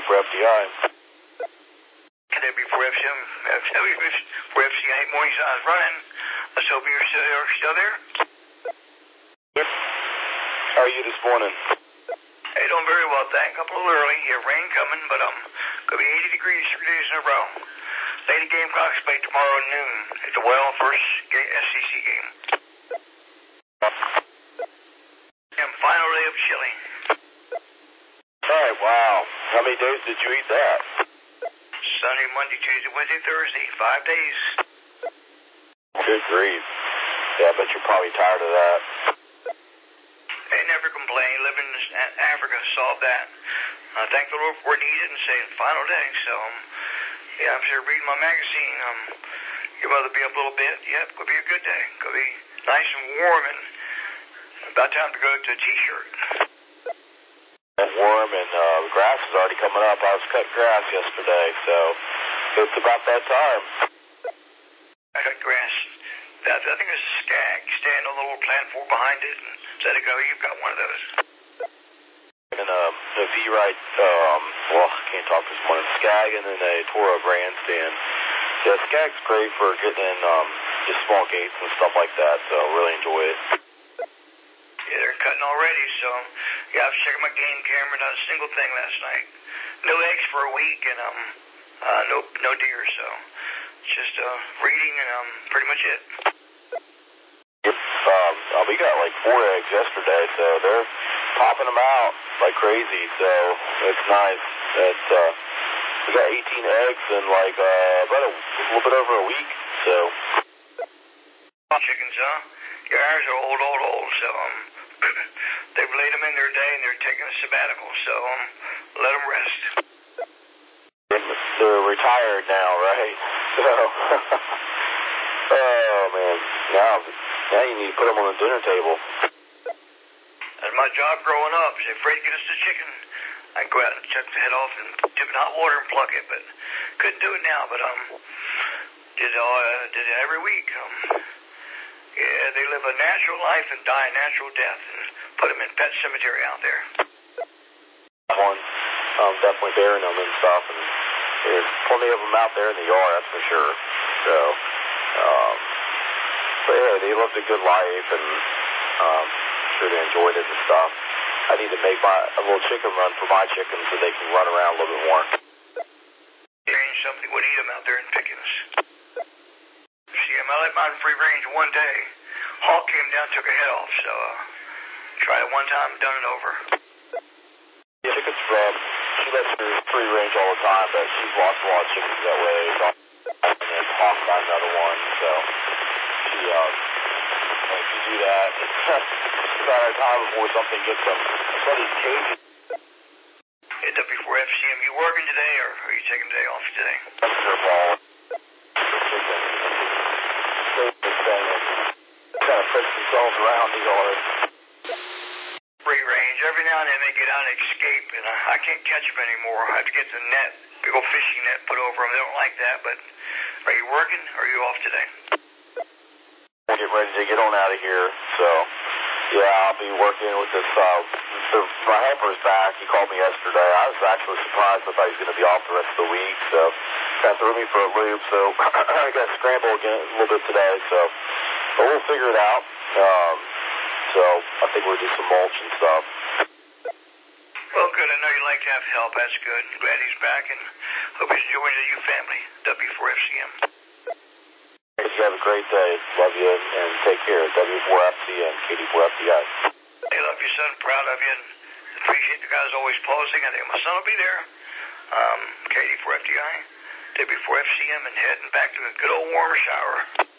W4FDI. W4FCM, W4FCI morning signs running. Let's hope you're still there. Yep. How are you this morning? Hey, doing very well, thanks. Up a little early. You have rain coming, but gonna be 80 degrees 3 days in a row. Lady Gamecocks play tomorrow noon at the Well, first SEC game. And final day of chili. Hey, wow. How many days did you eat that? Sunday, Monday, Tuesday, Wednesday, Thursday. 5 days. Good grief. Yeah, I bet you're probably tired of that. They never complain. Living in Africa solved that. Thank the Lord for needed and saying final day. So, yeah, I'm sure reading my magazine. Your mother be up a little bit. Yep, could be a good day. Could be nice and warm and about time to go to a t-shirt. And warm and the grass is already coming up. I was cutting grass yesterday, so it's about that time. I cut grass. I think it's a skag. Stand on the little platform behind it and let it go. You've got one of those. And the V-Rite, well, I can't talk this morning. Skag and then a Toro grandstand. Yeah, Skag's great for getting in just small gates and stuff like that, so I really enjoy it. Yeah, they're cutting already, so yeah, I was checking my game camera, not a single thing last night. No eggs for a week, and no deer, so just reading and pretty much it. We got like 4 eggs yesterday, so they're popping them out like crazy, so it's nice. We got 18 eggs in like about a little bit over a week, so. Chickens, huh? Your ours are old, so they've laid them in their day and they're taking a sabbatical, so let them rest. They're retired now, right? So, oh man, now you need to put them on the dinner table. That's my job growing up. They're afraid to get us the chicken. I'd go out and check the head off and dip in hot water and pluck it, but couldn't do it now. But did it every week. Yeah, they live a natural life and die a natural death, and put them in pet cemetery out there. One, definitely burying them and stuff, and there's plenty of them out there in the yard, that's for sure. So, but yeah, they lived a good life, and sure they enjoyed it and stuff. I need to make a little chicken run for my chickens so they can run around a little bit more. Range something would eat them out there in Pickens. See, I let mine free range one day. Hawk came down, took a head off, so tried it one time, done it over. Yeah, chickens she lets her free range all the time, but she's lost a lot of chickens that way. And then Hawk got another one, so she do that. It's about our time before something gets them. That's why these cages. Hey, W4FCM, you working today, or are you taking the day off today? That's their ball. Kind of push themselves around the yard. Free range. Every now and then they get out and escape, and I can't catch them anymore. I have to get the net, big old fishing net put over them. They don't like that, but are you working, or are you off today? We're getting ready to get on out of here, so yeah, I'll be working with this. My helper's back. He called me yesterday. I was actually surprised. I thought he was going to be off the rest of the week, so kind of threw me for a loop. So I got to scramble again a little bit today. But we'll figure it out. So I think we'll do some mulch and stuff. Well, good. I know you like to have help. That's good. I'm glad he's back, and hope he's enjoying the U family. W4FCM. You have a great day. Love you, and take care. W4FCM, KD4FDI. I love you, son. Proud of you, and appreciate the guys always pausing. I think my son will be there. KD4FDI, W4FCM, and heading back to a good old warm shower.